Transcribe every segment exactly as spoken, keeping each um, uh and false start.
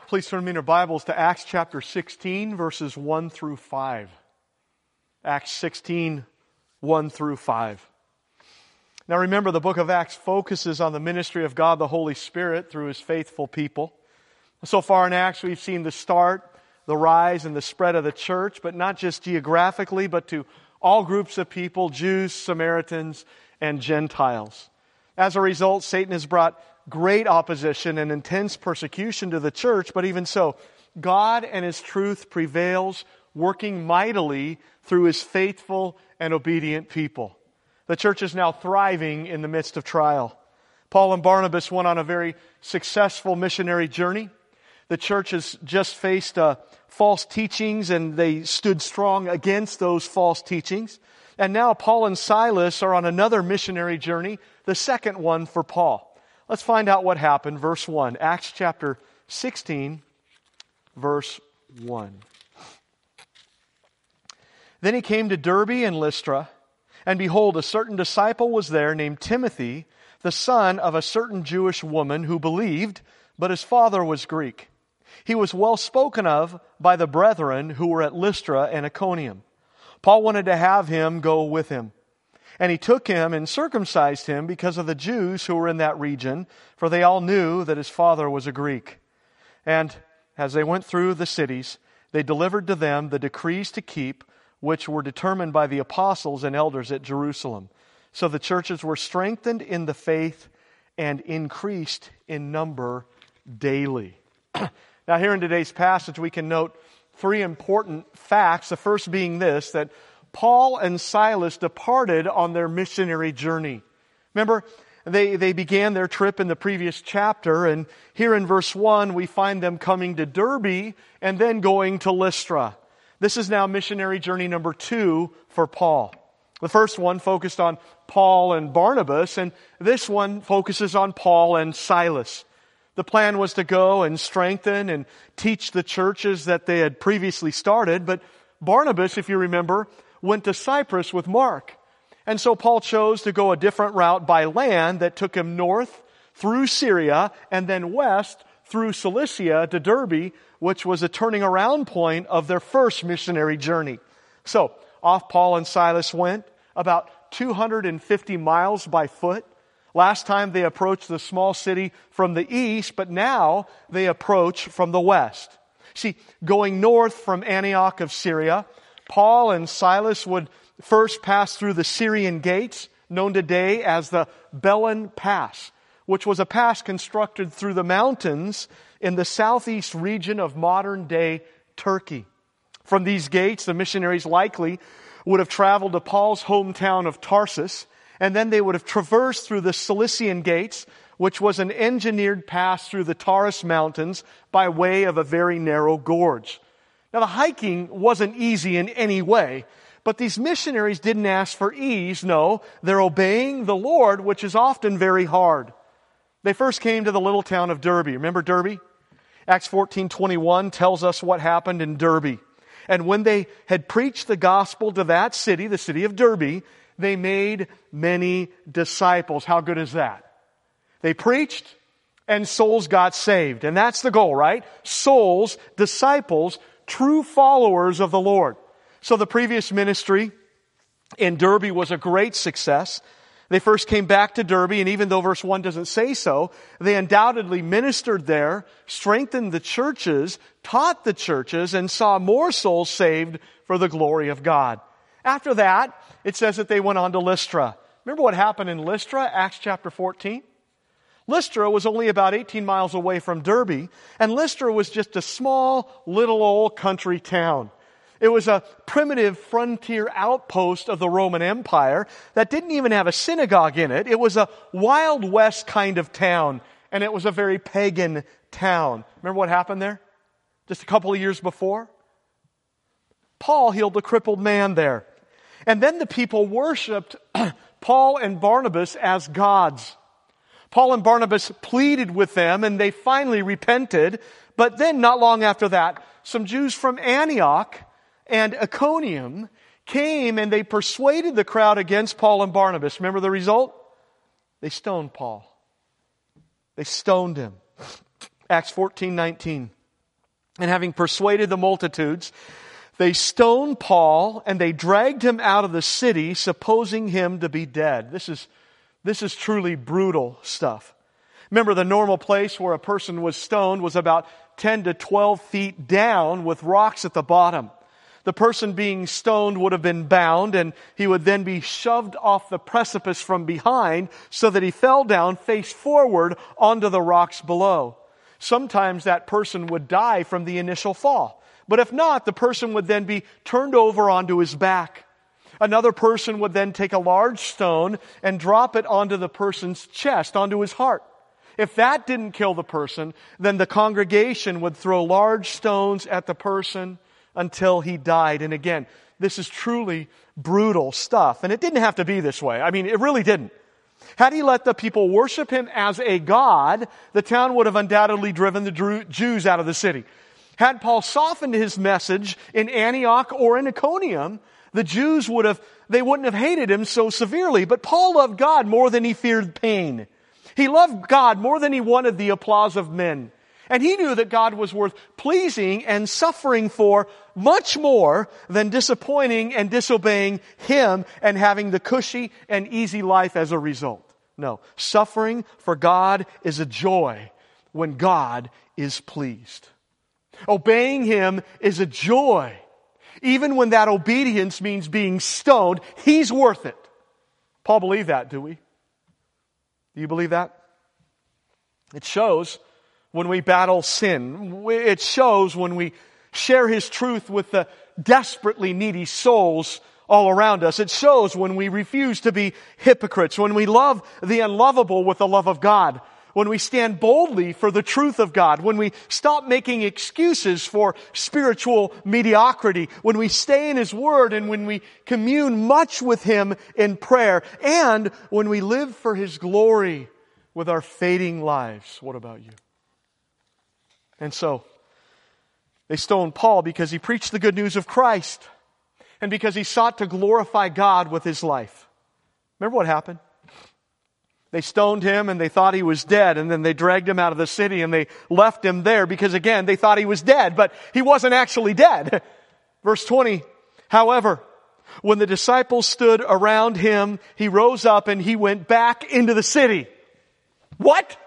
Please turn me in your Bibles to Acts chapter sixteen, verses one through five. Acts sixteen, one through five. Now remember, the book of Acts focuses on the ministry of God the Holy Spirit through His faithful people. So far in Acts, we've seen the start, the rise, and the spread of the church, but not just geographically, but to all groups of people, Jews, Samaritans, and Gentiles. As a result, Satan has brought great opposition and intense persecution to the church, but even so, God and His truth prevails, working mightily through His faithful and obedient people. The church is now thriving in the midst of trial. Paul and Barnabas went on a very successful missionary journey. The church has just faced uh, false teachings, and they stood strong against those false teachings. And now Paul and Silas are on another missionary journey, the second one for Paul. Let's find out what happened. Verse one, Acts chapter sixteen, verse one. Then he came to Derbe and Lystra, and behold, a certain disciple was there named Timothy, the son of a certain Jewish woman who believed, but his father was Greek. He was well spoken of by the brethren who were at Lystra and Iconium. Paul wanted to have him go with him. And he took him and circumcised him because of the Jews who were in that region, for they all knew that his father was a Greek. And as they went through the cities, they delivered to them the decrees to keep, which were determined by the apostles and elders at Jerusalem. So the churches were strengthened in the faith and increased in number daily. Now here in today's passage, we can note three important facts. The first being this, that Paul and Silas departed on their missionary journey. Remember, they, they began their trip in the previous chapter, and here in verse one, we find them coming to Derbe and then going to Lystra. This is now missionary journey number two for Paul. The first one focused on Paul and Barnabas, and this one focuses on Paul and Silas. The plan was to go and strengthen and teach the churches that they had previously started, but Barnabas, if you remember, went to Cyprus with Mark. And so Paul chose to go a different route by land that took him north through Syria and then west through Cilicia to Derbe, which was a turning around point of their first missionary journey. So off Paul and Silas went about two hundred fifty miles by foot. Last time they approached the small city from the east, but now they approach from the west. See, going north from Antioch of Syria, Paul and Silas would first pass through the Syrian gates, known today as the Belen Pass, which was a pass constructed through the mountains in the southeast region of modern-day Turkey. From these gates, the missionaries likely would have traveled to Paul's hometown of Tarsus, and then they would have traversed through the Cilician gates, which was an engineered pass through the Taurus Mountains by way of a very narrow gorge. Now, the hiking wasn't easy in any way, but these missionaries didn't ask for ease. No, they're obeying the Lord, which is often very hard. They first came to the little town of Derbe. Remember Derbe? Acts fourteen twenty-one tells us what happened in Derbe. And when they had preached the gospel to that city, the city of Derbe, they made many disciples. How good is that? They preached and souls got saved. And that's the goal, right? Souls, disciples, true followers of the Lord. So the previous ministry in Derbe was a great success. They first came back to Derbe, and even though verse one doesn't say so, they undoubtedly ministered there, strengthened the churches, taught the churches, and saw more souls saved for the glory of God. After that, it says that they went on to Lystra. Remember what happened in Lystra, Acts chapter fourteen? Lystra was only about eighteen miles away from Derbe, and Lystra was just a small, little old country town. It was a primitive frontier outpost of the Roman Empire that didn't even have a synagogue in it. It was a Wild West kind of town, and it was a very pagan town. Remember what happened there? Just a couple of years before? Paul healed a crippled man there. And then the people worshiped Paul and Barnabas as gods. Paul and Barnabas pleaded with them, and they finally repented. But then, not long after that, some Jews from Antioch and Iconium came and they persuaded the crowd against Paul and Barnabas. Remember the result? They stoned Paul. They stoned him. Acts fourteen nineteen. And having persuaded the multitudes, they stoned Paul and they dragged him out of the city, supposing him to be dead. This is, this is truly brutal stuff. Remember, the normal place where a person was stoned was about ten to twelve feet down with rocks at the bottom. The person being stoned would have been bound, and he would then be shoved off the precipice from behind so that he fell down face forward onto the rocks below. Sometimes that person would die from the initial fall. But if not, the person would then be turned over onto his back. Another person would then take a large stone and drop it onto the person's chest, onto his heart. If that didn't kill the person, then the congregation would throw large stones at the person until he died. And again, this is truly brutal stuff. And it didn't have to be this way. I mean, it really didn't. Had he let the people worship him as a god, the town would have undoubtedly driven the Jews out of the city. Had Paul softened his message in Antioch or in Iconium, the Jews would have, they wouldn't have hated him so severely. But Paul loved God more than he feared pain. He loved God more than he wanted the applause of men. And he knew that God was worth pleasing and suffering for much more than disappointing and disobeying him and having the cushy and easy life as a result. No, suffering for God is a joy when God is pleased. Obeying him is a joy. Even when that obedience means being stoned, he's worth it. Paul believed that, do we? Do you believe that? It shows when we battle sin. It shows when we share his truth with the desperately needy souls all around us. It shows when we refuse to be hypocrites, when we love the unlovable with the love of God, when we stand boldly for the truth of God, when we stop making excuses for spiritual mediocrity, when we stay in his word, and when we commune much with him in prayer, and when we live for his glory with our fading lives. What about you? And so, they stoned Paul because he preached the good news of Christ and because he sought to glorify God with his life. Remember what happened? They stoned him and they thought he was dead, and then they dragged him out of the city and they left him there because, again, they thought he was dead, but he wasn't actually dead. Verse twenty, however, when the disciples stood around him, he rose up and he went back into the city. What?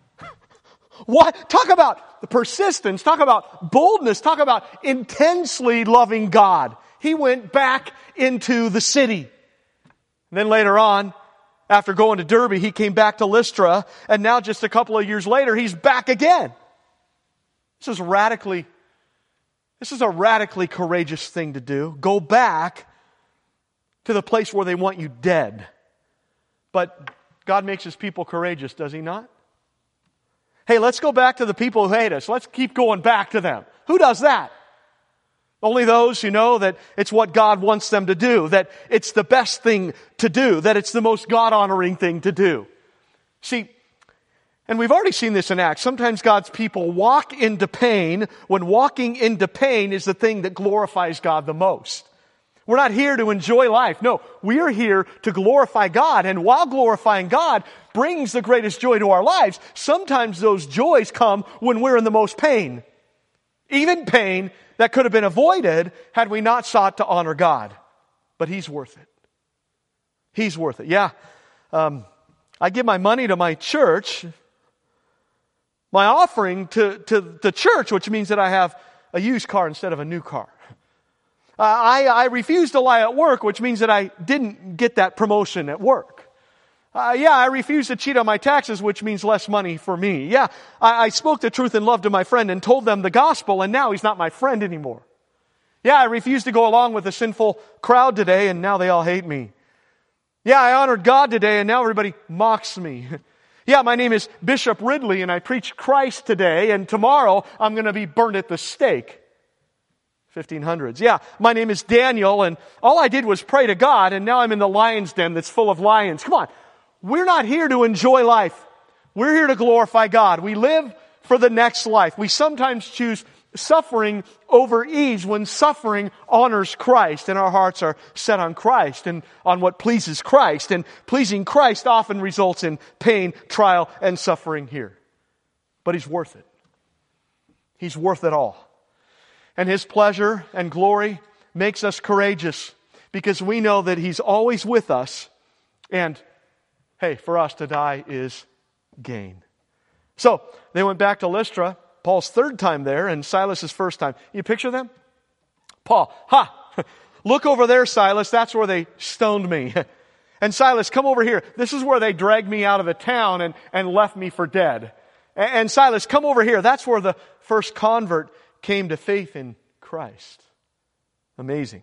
What? Talk about the persistence. Talk about boldness. Talk about intensely loving God. He went back into the city. And then later on, after going to Derbe, he came back to Lystra, and now just a couple of years later, he's back again. This is radically, this is a radically courageous thing to do. Go back to the place where they want you dead. But God makes his people courageous, does he not? Hey, let's go back to the people who hate us. Let's keep going back to them. Who does that? Only those who know that it's what God wants them to do, that it's the best thing to do, that it's the most God-honoring thing to do. See, and we've already seen this in Acts. Sometimes God's people walk into pain when walking into pain is the thing that glorifies God the most. We're not here to enjoy life. No, we are here to glorify God. And while glorifying God brings the greatest joy to our lives, sometimes those joys come when we're in the most pain. Even pain that could have been avoided had we not sought to honor God. But he's worth it. He's worth it. Yeah, um, I give my money to my church, my offering to, to the church, which means that I have a used car instead of a new car. Uh, I, I refuse to lie at work, which means that I didn't get that promotion at work. Uh, yeah, I refuse to cheat on my taxes, which means less money for me. Yeah, I, I spoke the truth in love to my friend and told them the gospel, and now he's not my friend anymore. Yeah, I refused to go along with the sinful crowd today, and now they all hate me. Yeah, I honored God today, and now everybody mocks me. Yeah, my name is Bishop Ridley, and I preach Christ today, and tomorrow I'm going to be burned at the stake. fifteen hundreds. Yeah, my name is Daniel, and all I did was pray to God, and now I'm in the lion's den that's full of lions. Come on. We're not here to enjoy life. We're here to glorify God. We live for the next life. We sometimes choose suffering over ease when suffering honors Christ, and our hearts are set on Christ and on what pleases Christ. And pleasing Christ often results in pain, trial, and suffering here. But he's worth it. He's worth it all. And His pleasure and glory makes us courageous because we know that He's always with us. And, hey, for us to die is gain. So, they went back to Lystra, Paul's third time there, and Silas's first time. You picture them? Paul, ha! Look over there, Silas. That's where they stoned me. And Silas, come over here. This is where they dragged me out of the town and, and left me for dead. And, and Silas, come over here. That's where the first convert came to faith in Christ. Amazing.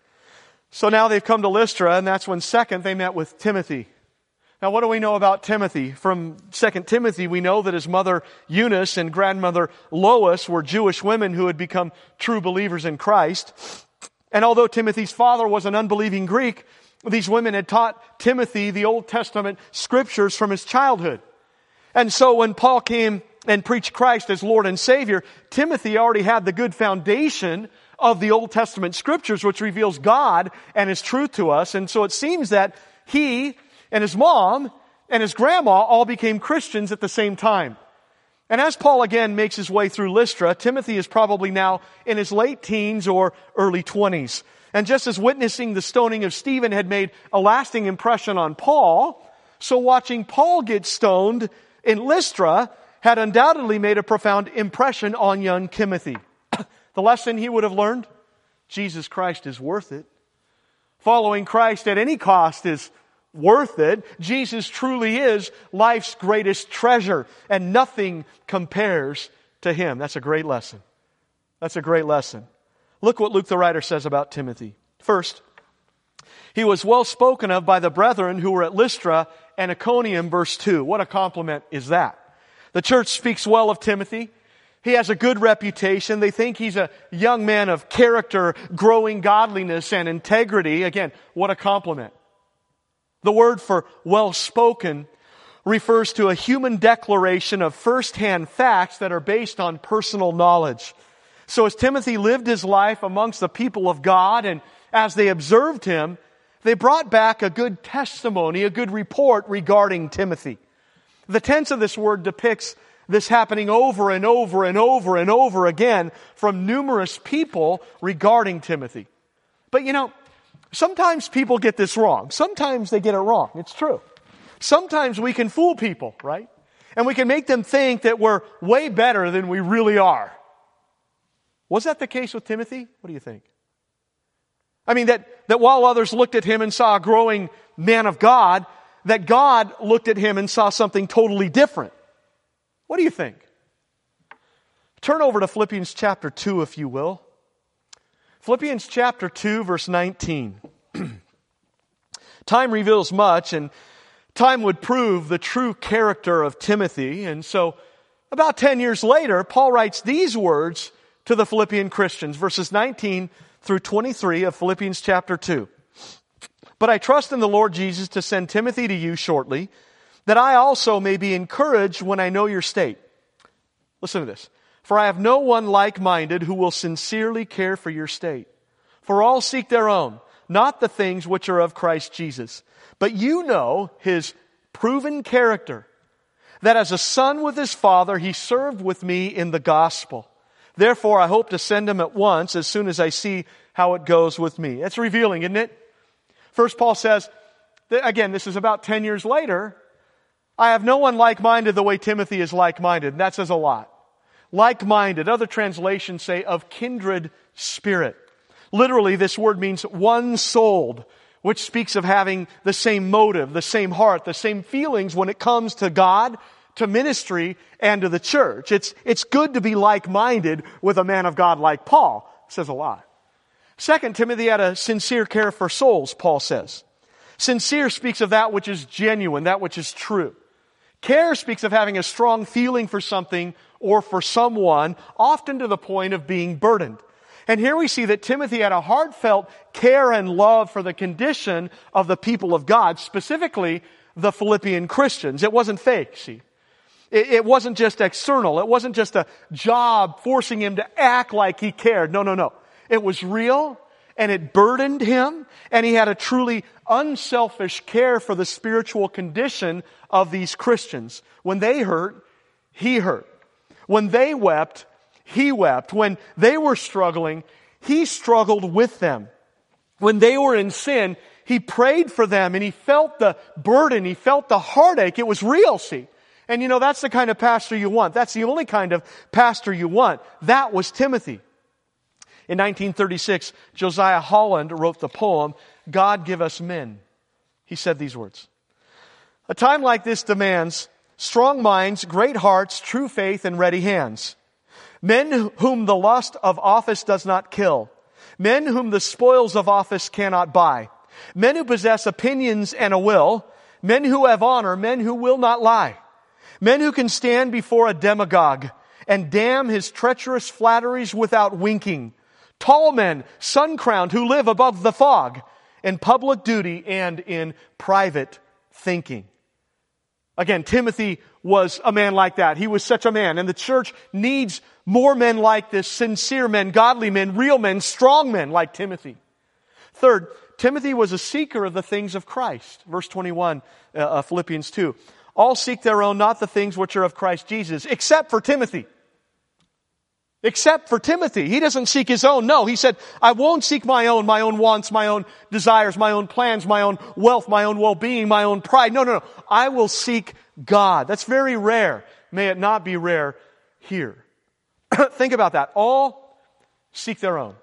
So now they've come to Lystra, and that's when second they met with Timothy. Now what do we know about Timothy? From Second Timothy, we know that his mother Eunice and grandmother Lois were Jewish women who had become true believers in Christ. And although Timothy's father was an unbelieving Greek, these women had taught Timothy the Old Testament scriptures from his childhood. And so when Paul came and preached Christ as Lord and Savior, Timothy already had the good foundation of the Old Testament scriptures, which reveals God and His truth to us. And so it seems that he and his mom and his grandma all became Christians at the same time. And as Paul again makes his way through Lystra, Timothy is probably now in his late teens or early twenties. And just as witnessing the stoning of Stephen had made a lasting impression on Paul, so watching Paul get stoned in Lystra had undoubtedly made a profound impression on young Timothy. The lesson he would have learned? Jesus Christ is worth it. Following Christ at any cost is worth it. Jesus truly is life's greatest treasure, and nothing compares to Him. That's a great lesson. That's a great lesson. Look what Luke the writer says about Timothy. First, he was well spoken of by the brethren who were at Lystra and Iconium, verse two. What a compliment is that? The church speaks well of Timothy. He has a good reputation. They think he's a young man of character, growing godliness and integrity. Again, what a compliment. The word for well-spoken refers to a human declaration of first-hand facts that are based on personal knowledge. So as Timothy lived his life amongst the people of God, and as they observed him, they brought back a good testimony, a good report regarding Timothy. The tense of this word depicts this happening over and over and over and over again from numerous people regarding Timothy. But you know, sometimes people get this wrong. Sometimes they get it wrong. It's true. Sometimes we can fool people, right? And we can make them think that we're way better than we really are. Was that the case with Timothy? What do you think? I mean, that, that while others looked at him and saw a growing man of God, that God looked at him and saw something totally different. What do you think? Turn over to Philippians chapter two, if you will. Philippians chapter two, verse nineteen. Time reveals much, and time would prove the true character of Timothy. And so, about ten years later, Paul writes these words to the Philippian Christians, verses nineteen through twenty-three of Philippians chapter two. But I trust in the Lord Jesus to send Timothy to you shortly, that I also may be encouraged when I know your state. Listen to this. For I have no one like-minded who will sincerely care for your state. For all seek their own, not the things which are of Christ Jesus. But you know His proven character, that as a son with his father, he served with me in the gospel. Therefore, I hope to send him at once as soon as I see how it goes with me. That's revealing, isn't it? First, Paul says, that, again, this is about ten years later, I have no one like-minded the way Timothy is like-minded. And that says a lot. Like-minded. Other translations say of kindred spirit. Literally, this word means one-souled, which speaks of having the same motive, the same heart, the same feelings when it comes to God, to ministry, and to the church. It's, it's good to be like-minded with a man of God like Paul. It says a lot. Second, Timothy had a sincere care for souls, Paul says. Sincere speaks of that which is genuine, that which is true. Care speaks of having a strong feeling for something or for someone, often to the point of being burdened. And here we see that Timothy had a heartfelt care and love for the condition of the people of God, specifically the Philippian Christians. It wasn't fake, see. It, it wasn't just external. It wasn't just a job forcing him to act like he cared. No, no, no. It was real, and it burdened him, and he had a truly unselfish care for the spiritual condition of these Christians. When they hurt, he hurt. When they wept, he wept. When they were struggling, he struggled with them. When they were in sin, he prayed for them and he felt the burden. He felt the heartache. It was real, see. And you know, that's the kind of pastor you want. That's the only kind of pastor you want. That was Timothy. In nineteen thirty-six, Josiah Holland wrote the poem, God Give Us Men. He said these words, a time like this demands strong minds, great hearts, true faith, and ready hands. Men whom the lust of office does not kill. Men whom the spoils of office cannot buy. Men who possess opinions and a will. Men who have honor. Men who will not lie. Men who can stand before a demagogue and damn his treacherous flatteries without winking. Tall men, sun-crowned, who live above the fog in public duty and in private thinking. Again, Timothy was a man like that. He was such a man. And the church needs more men like this, sincere men, godly men, real men, strong men like Timothy. Third, Timothy was a seeker of the things of Christ. Verse twenty-one, uh, Philippians two. All seek their own, not the things which are of Christ Jesus, except for Timothy. Except for Timothy. He doesn't seek his own. No, he said, I won't seek my own, my own wants, my own desires, my own plans, my own wealth, my own well-being, my own pride. No, no, no. I will seek God. That's very rare. May it not be rare here. Think about that. All seek their own.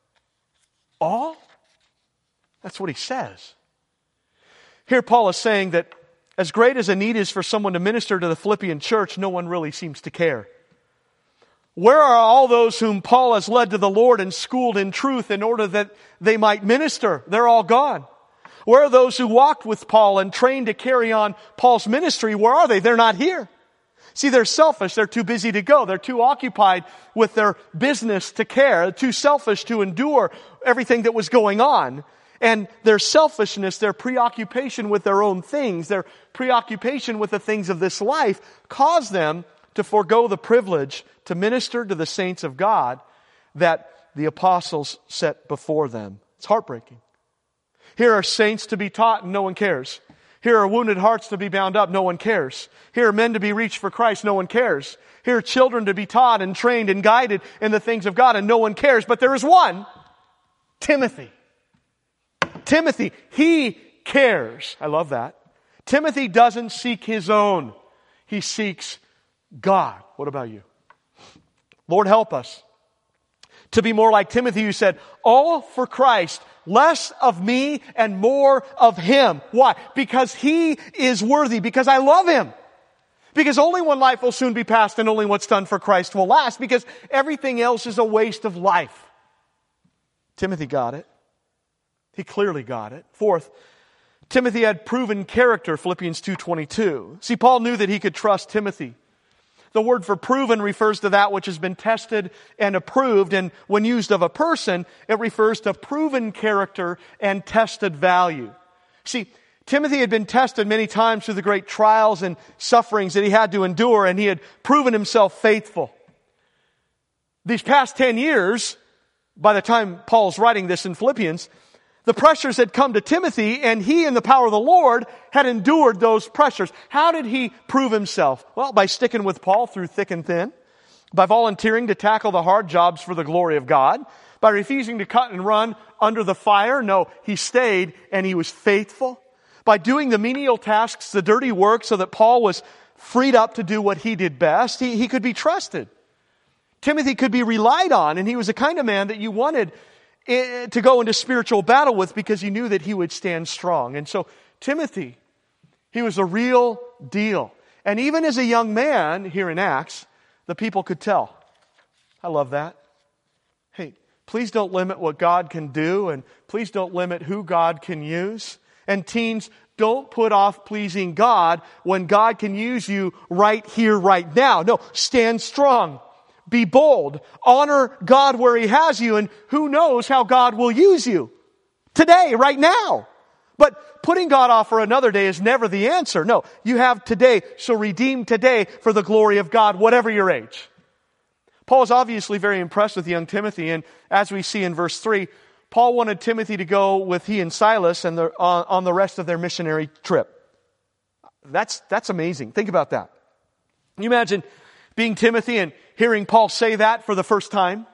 All? That's what he says. Here Paul is saying that as great as a need is for someone to minister to the Philippian church, no one really seems to care. Where are all those whom Paul has led to the Lord and schooled in truth in order that they might minister? They're all gone. Where are those who walked with Paul and trained to carry on Paul's ministry? Where are they? They're not here. See, they're selfish. They're too busy to go. They're too occupied with their business to care. They're too selfish to endure everything that was going on. And their selfishness, their preoccupation with their own things, their preoccupation with the things of this life caused them to forego the privilege to minister to the saints of God that the apostles set before them. It's heartbreaking. Here are saints to be taught and no one cares. Here are wounded hearts to be bound up, no one cares. Here are men to be reached for Christ, no one cares. Here are children to be taught and trained and guided in the things of God, and no one cares. But there is one, Timothy. Timothy, he cares. I love that. Timothy doesn't seek his own. He seeks God. What about you? Lord, help us to be more like Timothy, who said, all for Christ, less of me and more of Him. Why? Because He is worthy, because I love Him. Because only one life will soon be passed and only what's done for Christ will last, because everything else is a waste of life. Timothy got it. He clearly got it. Fourth, Timothy had proven character, Philippians two twenty-two. See, Paul knew that he could trust Timothy. The word for proven refers to that which has been tested and approved, and when used of a person, it refers to proven character and tested value. See, Timothy had been tested many times through the great trials and sufferings that he had to endure, and he had proven himself faithful. These past ten years, by the time Paul's writing this in Philippians, the pressures had come to Timothy, and he, in the power of the Lord, had endured those pressures. How did he prove himself? Well, by sticking with Paul through thick and thin, by volunteering to tackle the hard jobs for the glory of God, by refusing to cut and run under the fire. No, he stayed and he was faithful. By doing the menial tasks, the dirty work, so that Paul was freed up to do what he did best. He, he could be trusted. Timothy could be relied on, and he was the kind of man that you wanted to go into spiritual battle with, because you knew that he would stand strong. And so Timothy, he was a real deal. And even as a young man here in Acts, the people could tell. I love that. Hey, please don't limit what God can do, and please don't limit who God can use. And teens, don't put off pleasing God when God can use you right here, right now. No, stand strong. Be bold. Honor God where He has you, and who knows how God will use you. Today, right now. But putting God off for another day is never the answer. No, you have today, so redeem today for the glory of God, whatever your age. Paul is obviously very impressed with young Timothy, and as we see in verse three, Paul wanted Timothy to go with he and Silas and the, on, on the rest of their missionary trip. That's, that's amazing. Think about that. You imagine being Timothy and hearing Paul say that for the first time?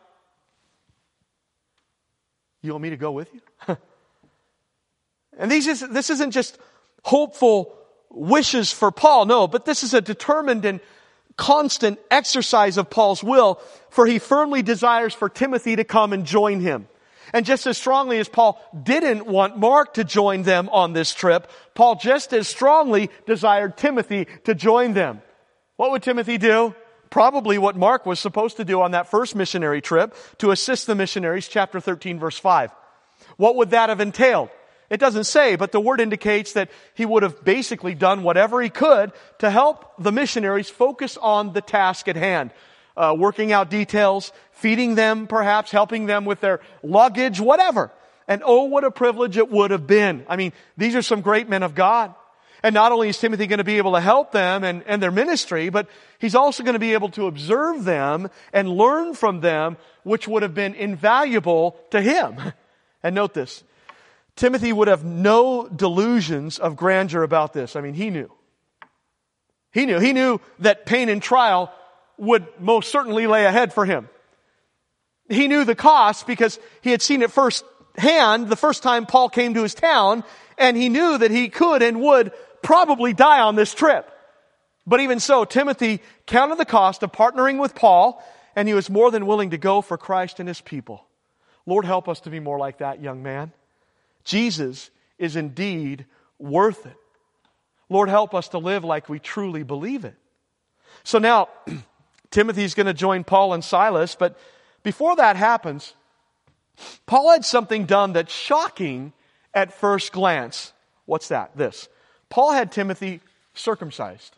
You want me to go with you? And these is, this isn't just hopeful wishes for Paul, no, but this is a determined and constant exercise of Paul's will, for he firmly desires for Timothy to come and join him. And just as strongly as Paul didn't want Mark to join them on this trip, Paul just as strongly desired Timothy to join them. What would Timothy do? Probably what Mark was supposed to do on that first missionary trip, to assist the missionaries, chapter thirteen, verse five. What would that have entailed? It doesn't say, but the word indicates that he would have basically done whatever he could to help the missionaries focus on the task at hand. Uh, working out details, feeding them perhaps, helping them with their luggage, whatever. And oh, what a privilege it would have been. I mean, these are some great men of God. And not only is Timothy going to be able to help them and, and their ministry, but he's also going to be able to observe them and learn from them, which would have been invaluable to him. And note this, Timothy would have no delusions of grandeur about this. I mean, he knew. He knew. He knew that pain and trial would most certainly lay ahead for him. He knew the cost because he had seen it firsthand the first time Paul came to his town, and he knew that he could and would probably die on this trip. But even so, Timothy counted the cost of partnering with Paul, and he was more than willing to go for Christ and his people. Lord, help us to be more like that, young man. Jesus is indeed worth it. Lord, help us to live like we truly believe it. So now, Timothy's going to join Paul and Silas, but before that happens, Paul had something done that's shocking at first glance. What's that? This. Paul had Timothy circumcised.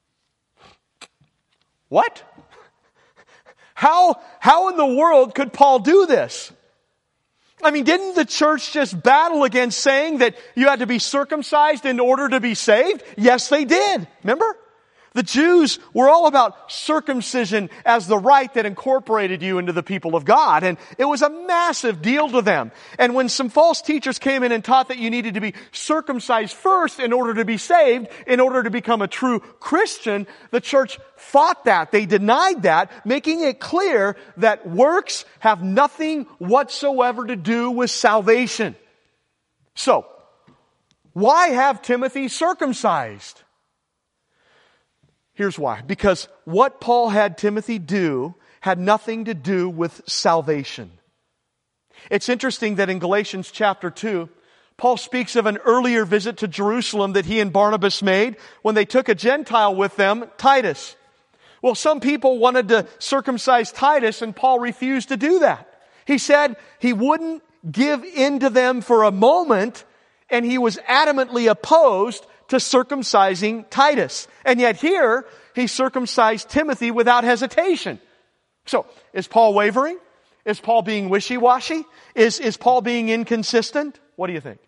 What? How, how in the world could Paul do this? I mean, didn't the church just battle against saying that you had to be circumcised in order to be saved? Yes, they did. Remember? The Jews were all about circumcision as the rite that incorporated you into the people of God. And it was a massive deal to them. And when some false teachers came in and taught that you needed to be circumcised first in order to be saved, in order to become a true Christian, the church fought that. They denied that, making it clear that works have nothing whatsoever to do with salvation. So, why have Timothy circumcised? Here's why. Because what Paul had Timothy do had nothing to do with salvation. It's interesting that in Galatians chapter two, Paul speaks of an earlier visit to Jerusalem that he and Barnabas made when they took a Gentile with them, Titus. Well, some people wanted to circumcise Titus, and Paul refused to do that. He said he wouldn't give in to them for a moment, and he was adamantly opposed to circumcising Titus. And yet here, he circumcised Timothy without hesitation. So, is Paul wavering? Is Paul being wishy-washy? Is, is Paul being inconsistent? What do you think?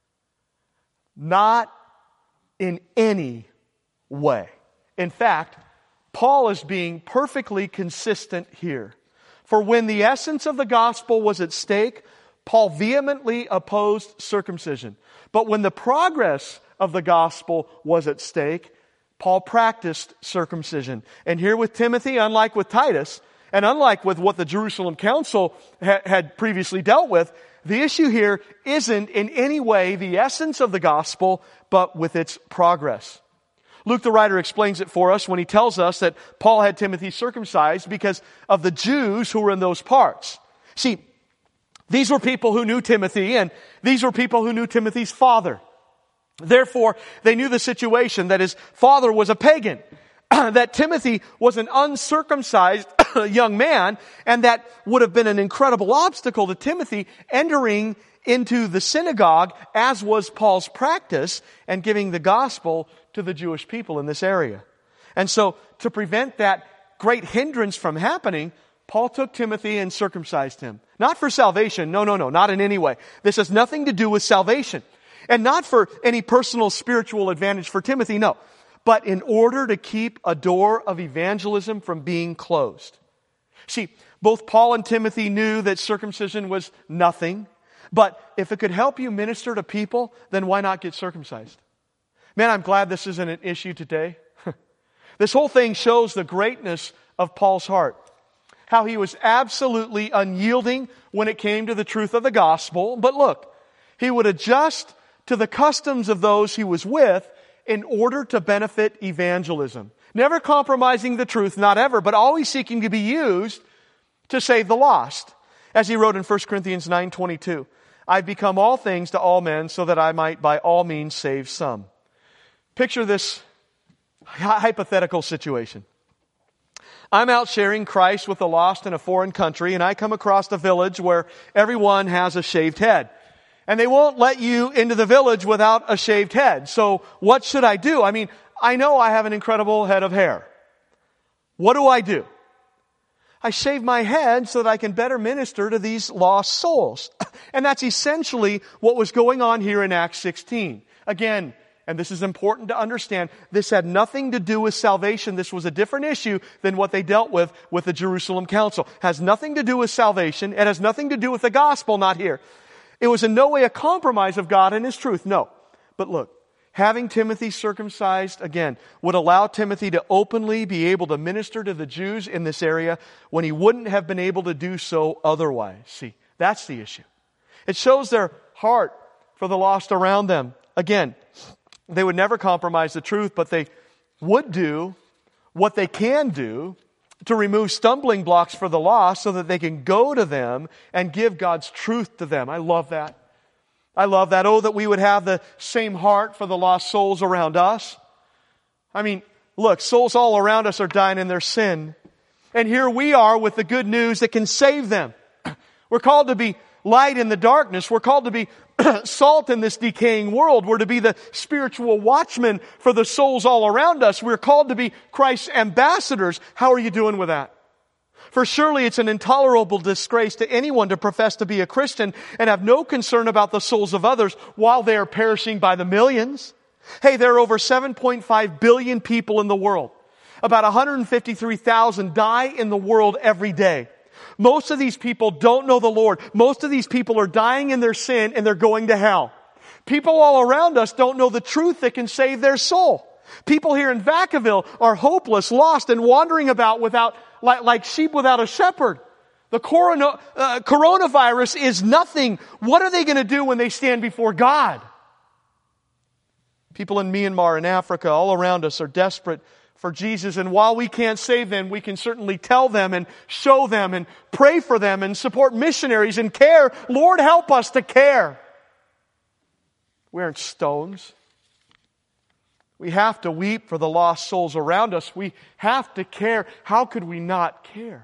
Not in any way. In fact, Paul is being perfectly consistent here. For when the essence of the gospel was at stake, Paul vehemently opposed circumcision. But when the progress of the gospel was at stake, Paul practiced circumcision. And here with Timothy, unlike with Titus, and unlike with what the Jerusalem Council ha- had previously dealt with, the issue here isn't in any way the essence of the gospel, but with its progress. Luke the writer explains it for us when he tells us that Paul had Timothy circumcised because of the Jews who were in those parts. See, these were people who knew Timothy, and these were people who knew Timothy's father. Therefore, they knew the situation that his father was a pagan, that Timothy was an uncircumcised young man, and that would have been an incredible obstacle to Timothy entering into the synagogue, as was Paul's practice, and giving the gospel to the Jewish people in this area. And so, to prevent that great hindrance from happening, Paul took Timothy and circumcised him. Not for salvation, no, no, no, not in any way. This has nothing to do with salvation. And not for any personal spiritual advantage for Timothy, no. But in order to keep a door of evangelism from being closed. See, both Paul and Timothy knew that circumcision was nothing. But if it could help you minister to people, then why not get circumcised? Man, I'm glad this isn't an issue today. This whole thing shows the greatness of Paul's heart. How he was absolutely unyielding when it came to the truth of the gospel. But look, he would adjust to the customs of those he was with in order to benefit evangelism. Never compromising the truth, not ever, but always seeking to be used to save the lost. As he wrote in First Corinthians nine twenty-two, I've become all things to all men so that I might by all means save some. Picture this hypothetical situation. I'm out sharing Christ with the lost in a foreign country, and I come across a village where everyone has a shaved head. And they won't let you into the village without a shaved head. So what should I do? I mean, I know I have an incredible head of hair. What do I do? I shave my head so that I can better minister to these lost souls. And that's essentially what was going on here in Acts sixteen. Again, and this is important to understand, this had nothing to do with salvation. This was a different issue than what they dealt with with the Jerusalem Council. It has nothing to do with salvation. It has nothing to do with the gospel, not here. It was in no way a compromise of God and His truth. No. But look, having Timothy circumcised, again, would allow Timothy to openly be able to minister to the Jews in this area when he wouldn't have been able to do so otherwise. See, that's the issue. It shows their heart for the lost around them. Again, they would never compromise the truth, but they would do what they can do to remove stumbling blocks for the lost so that they can go to them and give God's truth to them. I love that. I love that. Oh, that we would have the same heart for the lost souls around us. I mean, look, souls all around us are dying in their sin. And here we are with the good news that can save them. We're called to be light in the darkness. We're called to be salt in this decaying world. We're to be the spiritual watchmen for the souls all around us. We're called to be Christ's ambassadors. How are you doing with that? For surely it's an intolerable disgrace to anyone to profess to be a Christian and have no concern about the souls of others while they are perishing by the millions. Hey, there are over seven point five billion people in the world. About one hundred fifty-three thousand die in the world every day. Most of these people don't know the Lord. Most of these people are dying in their sin and they're going to hell. People all around us don't know the truth that can save their soul. People here in Vacaville are hopeless, lost, and wandering about without, like, like sheep without a shepherd. The corona, uh, coronavirus is nothing. What are they going to do when they stand before God? People in Myanmar and Africa all around us are desperate for Jesus. And while we can't save them, we can certainly tell them and show them and pray for them and support missionaries and care. Lord, help us to care. We aren't stones. We have to weep for the lost souls around us. We have to care. How could we not care?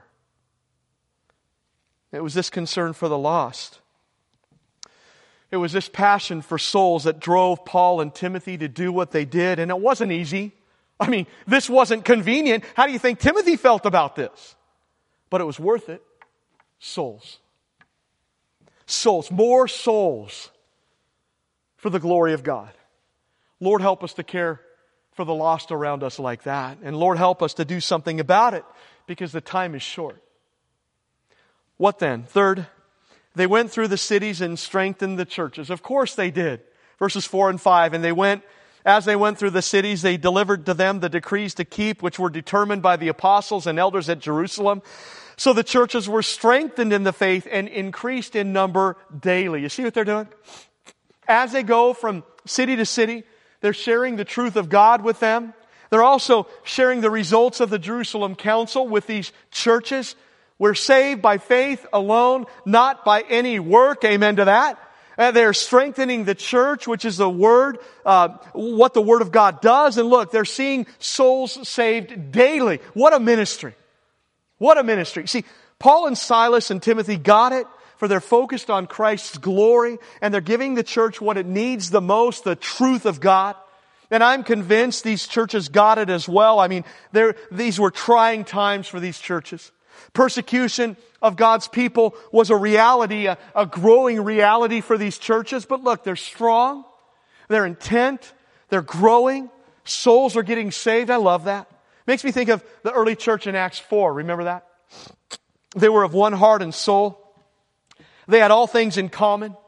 It was this concern for the lost. It was this passion for souls that drove Paul and Timothy to do what they did. And it wasn't easy. I mean, this wasn't convenient. How do you think Timothy felt about this? But it was worth it. Souls. Souls. More souls for the glory of God. Lord, help us to care for the lost around us like that. And Lord, help us to do something about it because the time is short. What then? Third, they went through the cities and strengthened the churches. Of course they did. Verses four and five. And they went, as they went through the cities, they delivered to them the decrees to keep, which were determined by the apostles and elders at Jerusalem. So the churches were strengthened in the faith and increased in number daily. You see what they're doing? As they go from city to city, they're sharing the truth of God with them. They're also sharing the results of the Jerusalem Council with these churches. We're saved by faith alone, not by any work. Amen to that. And they're strengthening the church, which is the Word, uh, what the Word of God does. And look, they're seeing souls saved daily. What a ministry. What a ministry. See, Paul and Silas and Timothy got it, for they're focused on Christ's glory, and they're giving the church what it needs the most, the truth of God. And I'm convinced these churches got it as well. I mean, these were trying times for these churches. Persecution of God's people was a reality, a, a growing reality for these churches. But look, they're strong, they're intent, they're growing, souls are getting saved. I love that. Makes me think of the early church in Acts four. Remember that? They were of one heart and soul. They had all things in common.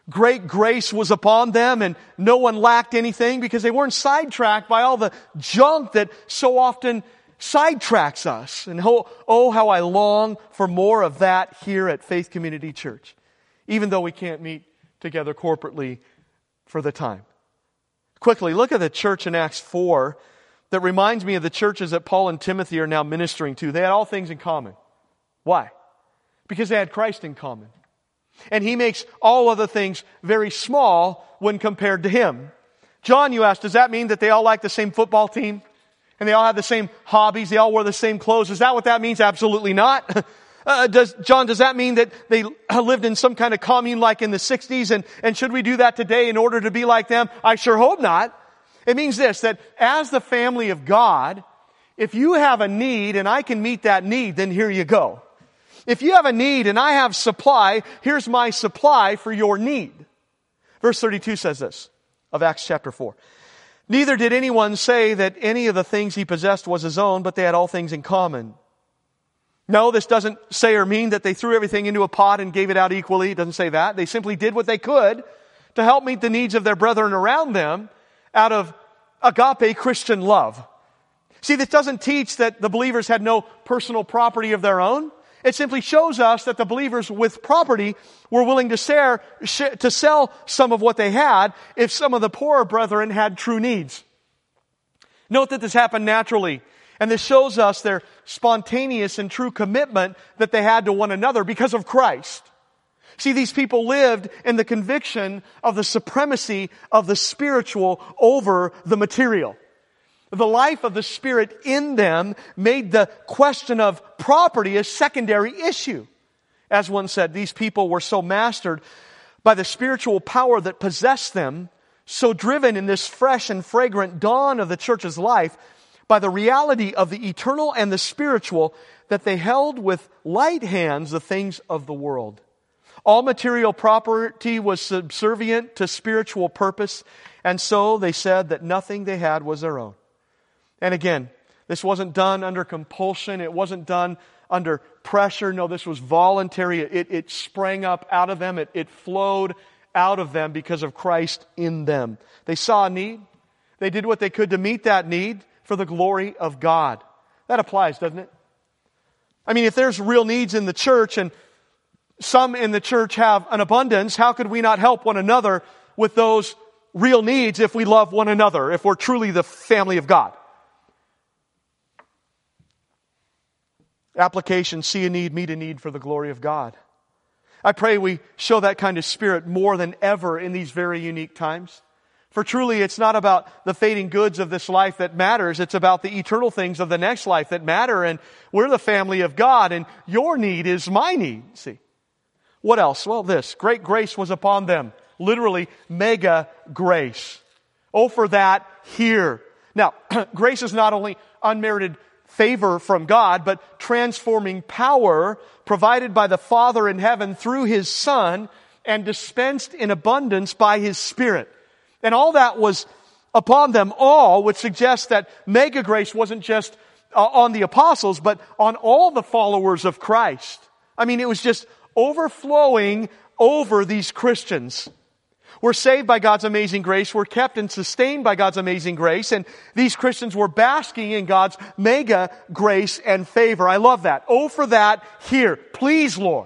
Great grace was upon them, and no one lacked anything because they weren't sidetracked by all the junk that so often sidetracks us. And oh, oh, how I long for more of that here at Faith Community Church, even though we can't meet together corporately for the time. Quickly, look at the church in Acts four that reminds me of the churches that Paul and Timothy are now ministering to. They had all things in common. Why? Because they had Christ in common. And He makes all other things very small when compared to Him. John, you asked, does that mean that they all like the same football team? And they all have the same hobbies? They all wear the same clothes? Is that what that means? Absolutely not. Uh, does, John, does that mean that they lived in some kind of commune like in the sixties? And, and should we do that today in order to be like them? I sure hope not. It means this, that as the family of God, if you have a need and I can meet that need, then here you go. If you have a need and I have supply, here's my supply for your need. Verse thirty-two says this of Acts chapter four. Neither did anyone say that any of the things he possessed was his own, but they had all things in common. No, this doesn't say or mean that they threw everything into a pot and gave it out equally. It doesn't say that. They simply did what they could to help meet the needs of their brethren around them out of agape Christian love. See, this doesn't teach that the believers had no personal property of their own. It simply shows us that the believers with property were willing to, share, to sell some of what they had if some of the poorer brethren had true needs. Note that this happened naturally. And this shows us their spontaneous and true commitment that they had to one another because of Christ. See, these people lived in the conviction of the supremacy of the spiritual over the material. The life of the Spirit in them made the question of property a secondary issue. As one said, these people were so mastered by the spiritual power that possessed them, so driven in this fresh and fragrant dawn of the church's life by the reality of the eternal and the spiritual, that they held with light hands the things of the world. All material property was subservient to spiritual purpose, and so they said that nothing they had was their own. And again, this wasn't done under compulsion. It wasn't done under pressure. No, this was voluntary. It, it sprang up out of them. It, it flowed out of them because of Christ in them. They saw a need. They did what they could to meet that need for the glory of God. That applies, doesn't it? I mean, if there's real needs in the church and some in the church have an abundance, how could we not help one another with those real needs if we love one another, if we're truly the family of God? Application, see a need, meet a need for the glory of God. I pray we show that kind of spirit more than ever in these very unique times. For truly, it's not about the fading goods of this life that matters. It's about the eternal things of the next life that matter. And we're the family of God, and your need is my need. See, what else? Well, this. Great grace was upon them. Literally, mega grace. Oh, for that here. Now, grace is not only unmerited favor from God, but transforming power provided by the Father in heaven through His Son and dispensed in abundance by His Spirit. And all that was upon them all, which suggests that mega grace wasn't just uh, on the apostles, but on all the followers of Christ. I mean, it was just overflowing over these Christians. We're saved by God's amazing grace. We're kept and sustained by God's amazing grace. And these Christians were basking in God's mega grace and favor. I love that. Oh, for that here. Please, Lord.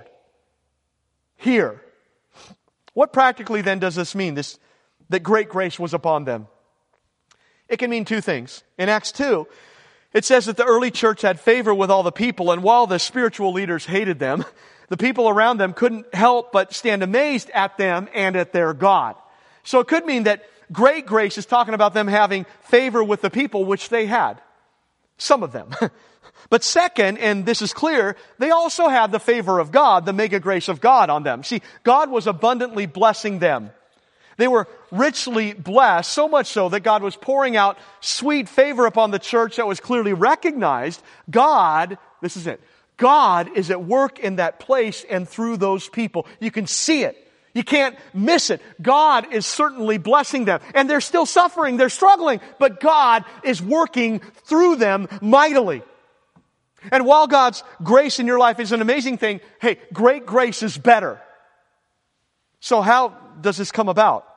Here. What practically then does this mean? This, that great grace was upon them. It can mean two things. In Acts two, it says that the early church had favor with all the people, and while the spiritual leaders hated them, the people around them couldn't help but stand amazed at them and at their God. So it could mean that great grace is talking about them having favor with the people, which they had. Some of them. But second, and this is clear, they also had the favor of God, the mega grace of God on them. See, God was abundantly blessing them. They were richly blessed, so much so that God was pouring out sweet favor upon the church that was clearly recognized. God, this is it, God is at work in that place and through those people. You can see it. You can't miss it. God is certainly blessing them. And they're still suffering. They're struggling. But God is working through them mightily. And while God's grace in your life is an amazing thing, hey, great grace is better. So how does this come about?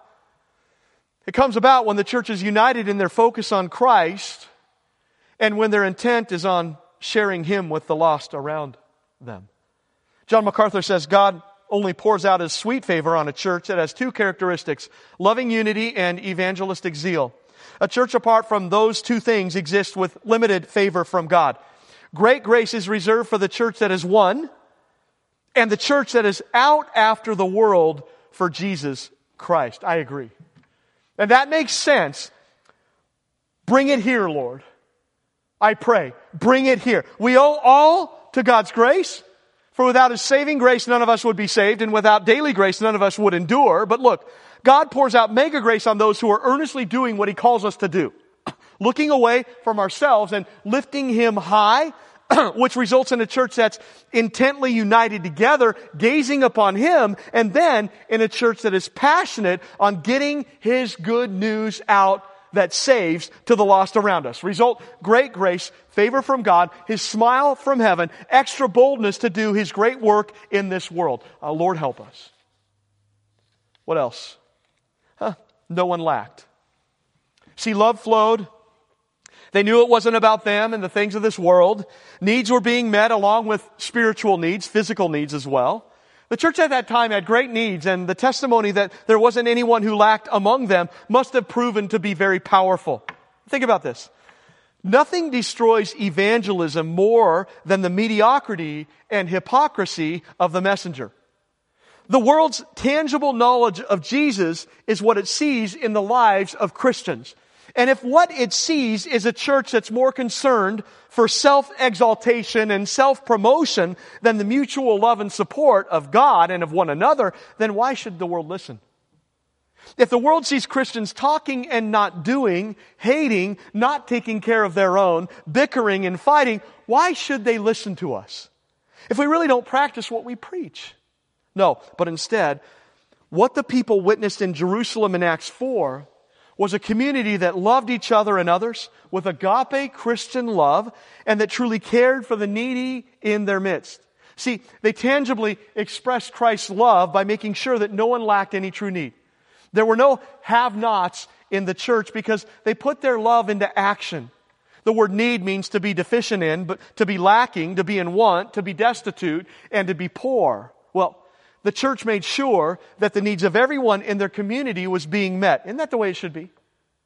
It comes about when the church is united in their focus on Christ and when their intent is on sharing Him with the lost around them. John MacArthur says God only pours out His sweet favor on a church that has two characteristics, loving unity and evangelistic zeal. A church apart from those two things exists with limited favor from God. Great grace is reserved for the church that is one and the church that is out after the world for Jesus Christ. I agree. And that makes sense. Bring it here, Lord. I pray. Bring it here. We owe all to God's grace. For without His saving grace, none of us would be saved. And without daily grace, none of us would endure. But look, God pours out mega grace on those who are earnestly doing what He calls us to do. Looking away from ourselves and lifting Him high, which results in a church that's intently united together, gazing upon Him, and then in a church that is passionate on getting His good news out that saves to the lost around us. Result, great grace, favor from God, His smile from heaven, extra boldness to do His great work in this world. Uh, Lord, help us. What else? Huh, no one lacked. See, love flowed. They knew it wasn't about them and the things of this world. Needs were being met along with spiritual needs, physical needs as well. The church at that time had great needs, and the testimony that there wasn't anyone who lacked among them must have proven to be very powerful. Think about this. Nothing destroys evangelism more than the mediocrity and hypocrisy of the messenger. The world's tangible knowledge of Jesus is what it sees in the lives of Christians. And if what it sees is a church that's more concerned for self-exaltation and self-promotion than the mutual love and support of God and of one another, then why should the world listen? If the world sees Christians talking and not doing, hating, not taking care of their own, bickering and fighting, why should they listen to us? If we really don't practice what we preach. No, but instead, what the people witnessed in Jerusalem in Acts four was a community that loved each other and others with agape Christian love and that truly cared for the needy in their midst. See, they tangibly expressed Christ's love by making sure that no one lacked any true need. There were no have-nots in the church because they put their love into action. The word need means to be deficient in, but to be lacking, to be in want, to be destitute, and to be poor. Well, the church made sure that the needs of everyone in their community was being met. Isn't that the way it should be?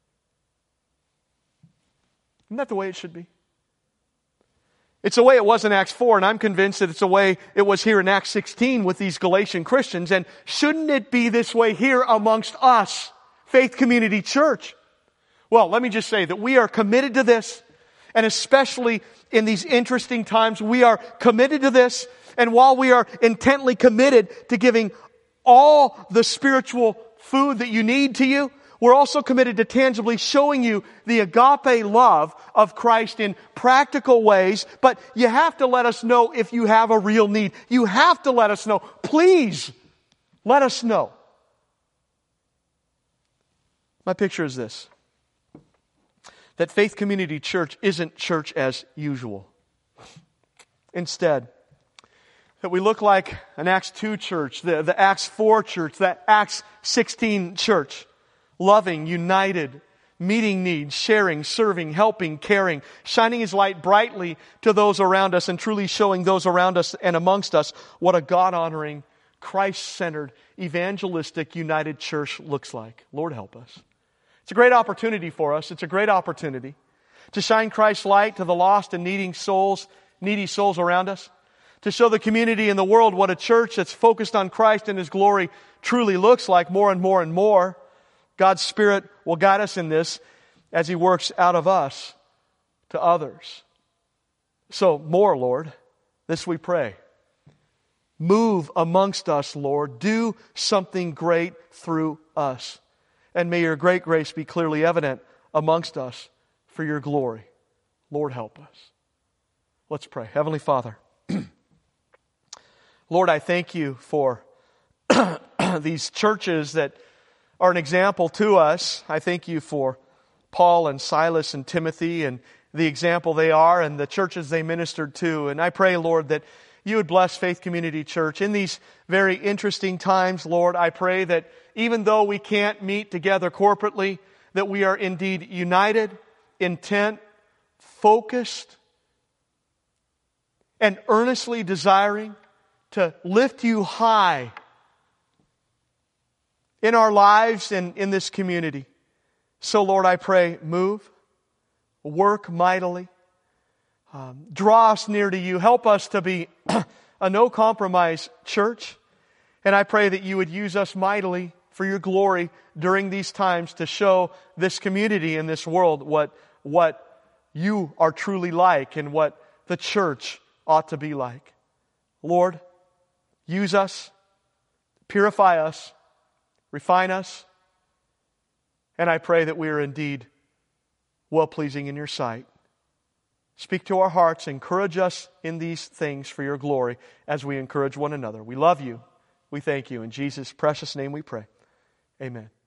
Isn't that the way it should be? It's the way it was in Acts four, and I'm convinced that it's the way it was here in Acts sixteen with these Galatian Christians. And shouldn't it be this way here amongst us, Faith Community Church? Well, let me just say that we are committed to this, and especially in these interesting times, we are committed to this. And while we are intently committed to giving all the spiritual food that you need to you, we're also committed to tangibly showing you the agape love of Christ in practical ways. But you have to let us know if you have a real need. You have to let us know. Please, let us know. My picture is this: that Faith Community Church isn't church as usual. Instead, that we look like an Acts two church, the, the Acts four church, the Acts sixteen church. Loving, united, meeting needs, sharing, serving, helping, caring, shining His light brightly to those around us and truly showing those around us and amongst us what a God-honoring, Christ-centered, evangelistic, united church looks like. Lord, help us. It's a great opportunity for us. It's a great opportunity to shine Christ's light to the lost and needing souls, needy souls around us. To show the community and the world what a church that's focused on Christ and His glory truly looks like more and more and more. God's Spirit will guide us in this as He works out of us to others. So more, Lord, this we pray. Move amongst us, Lord. Do something great through us. And may Your great grace be clearly evident amongst us for Your glory. Lord, help us. Let's pray. Heavenly Father, Lord, I thank You for these churches that are an example to us. I thank You for Paul and Silas and Timothy and the example they are and the churches they ministered to. And I pray, Lord, that you would bless Faith Community Church. In these very interesting times, Lord, I pray that even though we can't meet together corporately, that we are indeed united, intent, focused, and earnestly desiring to lift you high in our lives and in this community. So, Lord, I pray, move, work mightily, um, draw us near to you. Help us to be a no-compromise church. And I pray that you would use us mightily for your glory during these times to show this community and this world what, what you are truly like and what the church ought to be like. Lord, use us, purify us, refine us, and I pray that we are indeed well-pleasing in your sight. Speak to our hearts, encourage us in these things for your glory as we encourage one another. We love you. We thank you. In Jesus' precious name we pray. Amen.